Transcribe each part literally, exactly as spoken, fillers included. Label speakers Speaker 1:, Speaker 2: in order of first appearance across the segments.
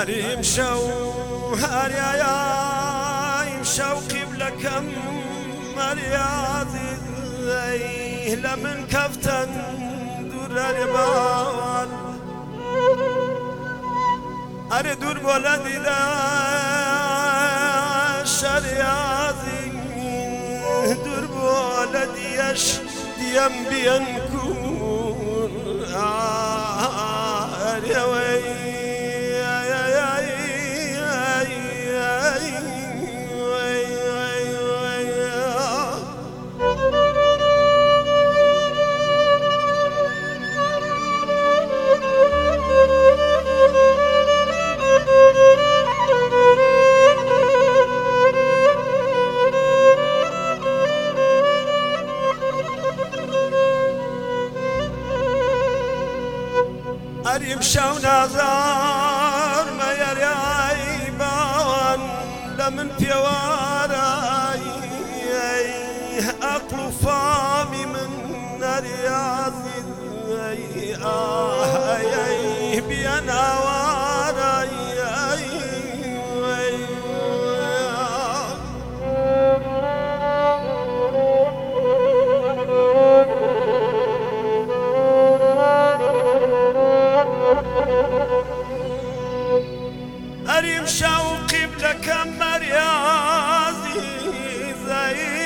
Speaker 1: هريم شو هريايم شوقي بلكم مرياضي لمن كفتن دور البال أري دور بولدي دا شرياضي دور بولدي يش ديم بينكون أري وي أريم شو نظر ما يرياي بان لمن بيواراي أقلو فامي من رياضي آه بينا واراي أريم شوقي بلكم مرياضي زي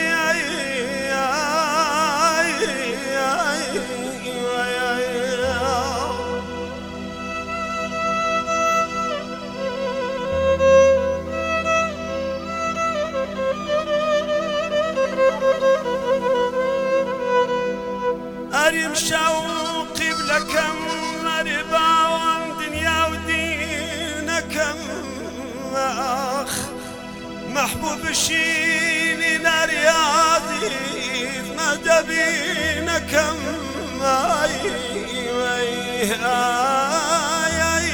Speaker 1: أريم شوقي بلكم مرباوان دنيا ودينكم أخ محبوب شيني نرياضي ما دبينكم أي أي أي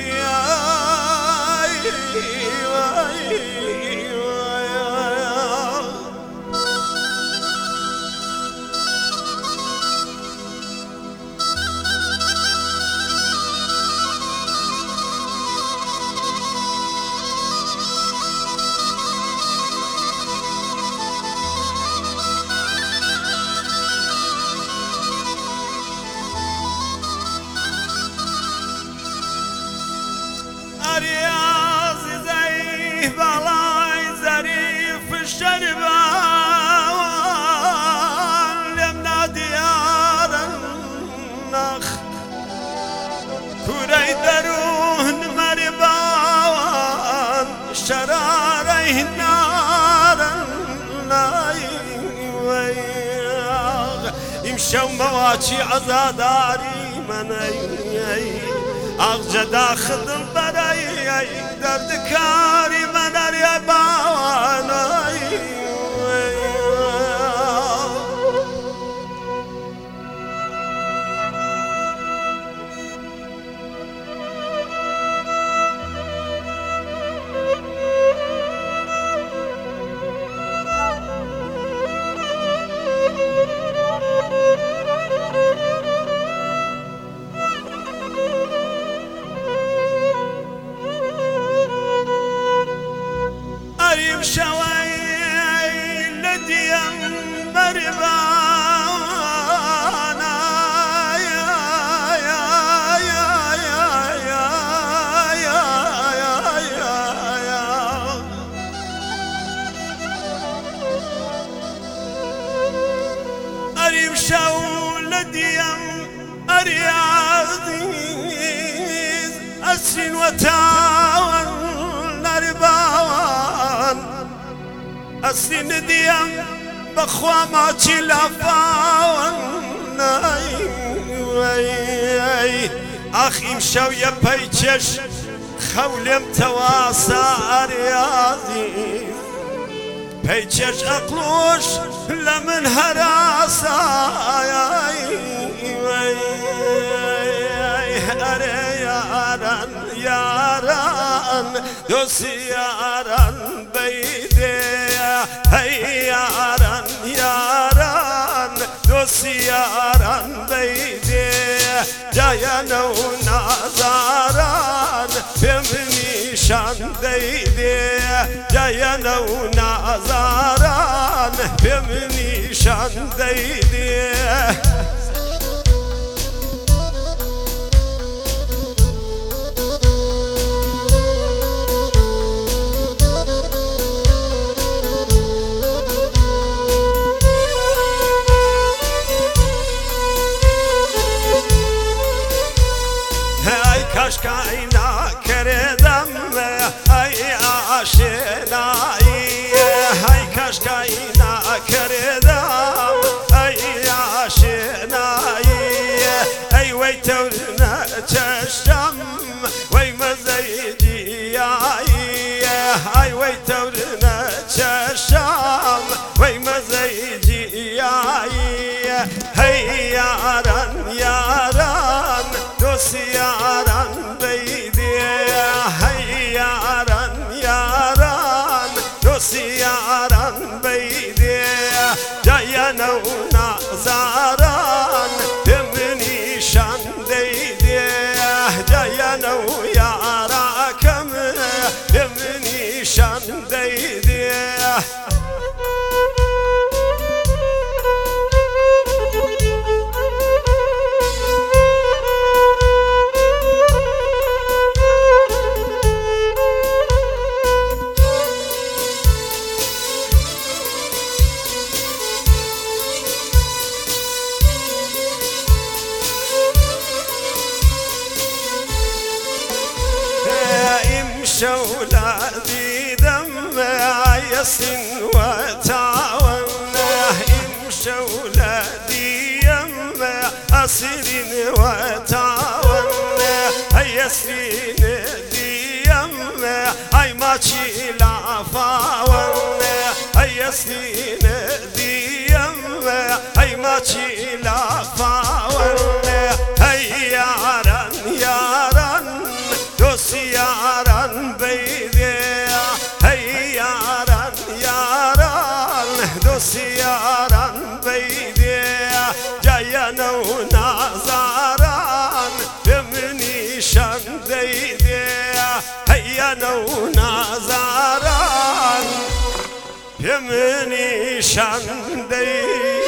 Speaker 1: رياضي زي بلاي زريف الشربان لمنا ديار النخ كوري درون مربان شراري نار النايوياغ يمشوا مواتي عزاداري مني أغجدا خدم براي درد كاري من الياباني أريم شوي لديم مربانا يا يا يا يا يا يا يا يا أريم شو لديم أرياضي أسن وتاون نرباوان أسن ديم بخوا ما تلافاون أخي مشاو يا بيتش خولم تواسا رياضي بيتش أقلوش لمن هراسا ياران ياران دوسي ياران بيدي هي ياران ياران دوسي ياران بيدي جاينا ونازاران بمني نیشاندیده جاین و نازاران بهم نیشاندیده کاینا کردم ای آشنایی ای کاش کاینا کردم ای آشنایی ای وی تو نچشم وی مزیجی ای وی تو نچشم وی مزیجی هی یاران یاران دوست یاران سیاران بیده جاین و نازاران بهم نیشان دیده جاین و یاراکم بهم نیشان دیده شولا دیدم یاسین و تاون ام شولا دیم اسیرین و تاون یاسین دیم ای ماچی لافاون یاسین دیم ای ماچی لافاون ای یاران یاران دوست یاران بیده هی یاران یاران دوست یاران بیده جاین و نازاران بهم نیشان دیده هیان و نازاران بهم نیشان دیده